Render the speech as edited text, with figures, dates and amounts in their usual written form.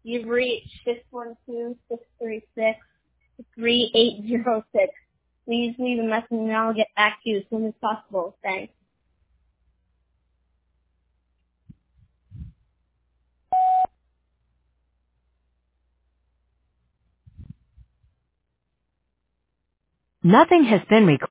You've reached 612-636-3806. Please leave a message and I'll get back to you as soon as possible. Thanks. Nothing has been recorded.